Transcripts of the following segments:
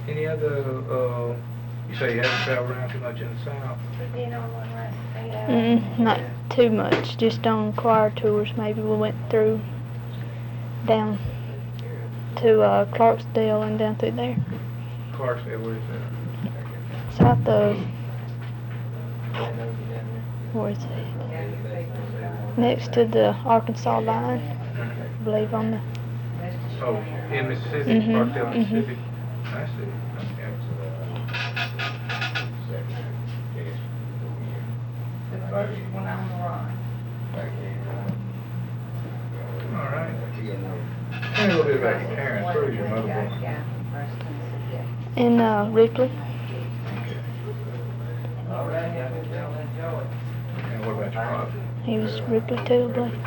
Any other, you say you haven't traveled around too much in the South? Not too much, just on choir tours. Maybe we went through down to Clarksdale and down through there. Clarksdale, where is that? South of, where is it? Next to the Arkansas line, I believe on the. Oh, in Mississippi, Mhm, Clarksdale, Mississippi. mhm. I see. Okay. The first one on the run. All right. Tell me a little bit about your parents. Where was your mother born? In Ripley. And what about your father? He was Ripley too, I believe.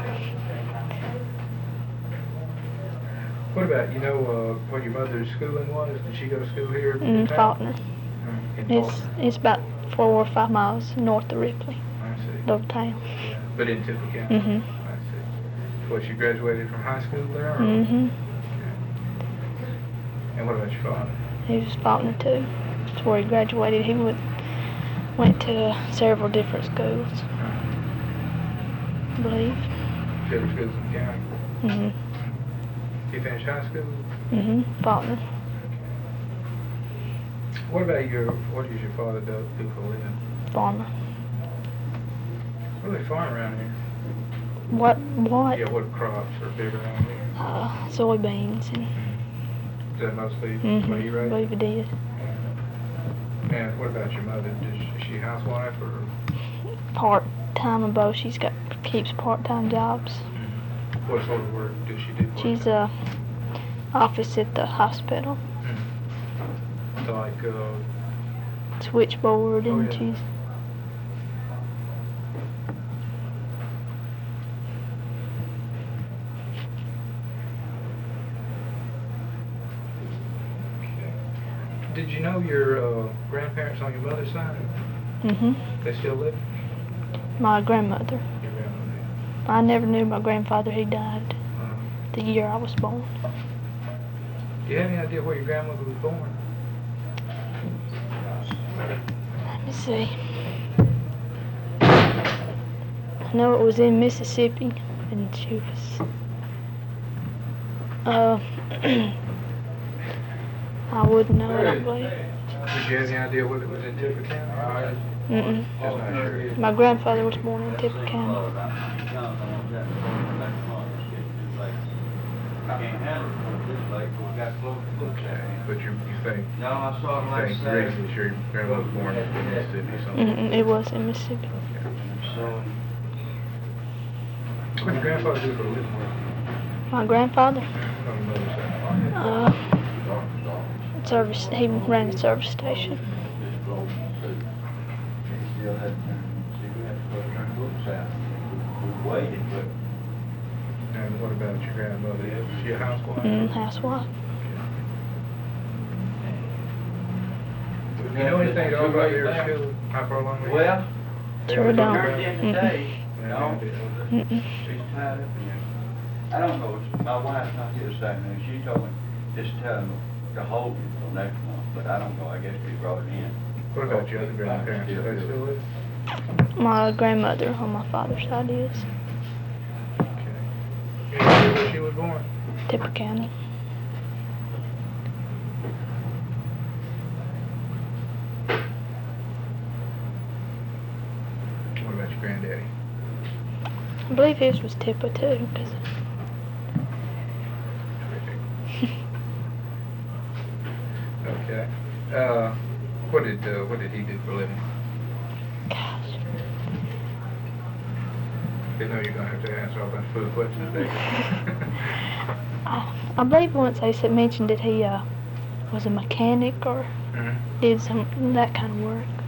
What about, what your mother's schooling was? Did she go to school here? In Faulkner. In It's Faulkner? about 4 or 5 miles north of Ripley, I see. little town. But in Tippah County? Mhm. I see. What, she graduated from high school there? Or? Mhm. Okay. And what about your father? He was Faulkner too. That's where he graduated. He went to several different schools, I believe. Different schools in the county? Mhm. He finished high school? Mhm. Faulkner. What about what does your father do for a living? Farmer. What do they farm around here? What? Yeah, what crops are big around here? Soybeans and. Is that mostly what Mhm. you I raise? believe it did. And what about your mother? Is she a housewife or? Part-time of both. Keeps part-time jobs. What sort of work does she do? She's office at the hospital. So like, Switchboard, Oh, and yeah. she's. did you know your grandparents on your mother's side? Mhm. They still live? My grandmother. Your grandmother? I never knew my grandfather. He died Uh, the year I was born. do you have any idea where your grandmother was born? Let me see. I know it was in Mississippi, and she was. I wouldn't know it, I believe. Did you have any idea whether it was in Tippah County? Mm-mm. Just not sure. My grandfather was born in Tippah County. Okay, but you think, No, I saw it last you think Saturday. reasonably sure your grandmother was born in Mississippi or something? Mm-mm. It was in Mississippi. So, What did your grandfather do for a living? My grandfather, On your mother's side? he ran a service station. still had to, see, we had to put our books out. We waited, but And what about your grandmother? Is she a housewife? Housewife. Do you know anything at all about their school? How far along they are? well, they Sure were don't. turned in today, Yeah, no, I did. Mm-mm. she's tied up in there. I don't know, my wife's not here this afternoon, she told me just tell them to hold it till next month, but I don't know, I guess we brought it in. What about your other grandparents? Do they still live? My grandmother on my father's side is Okay. Any idea where she was born? Tippah County. What about your granddaddy? I believe his was Tippah too, 'cause Okay. What did he do for a living? gosh. Didn't know you're gonna have to answer all that food questions today. I believe once mentioned that he was a mechanic or Mhm. did that kind of work.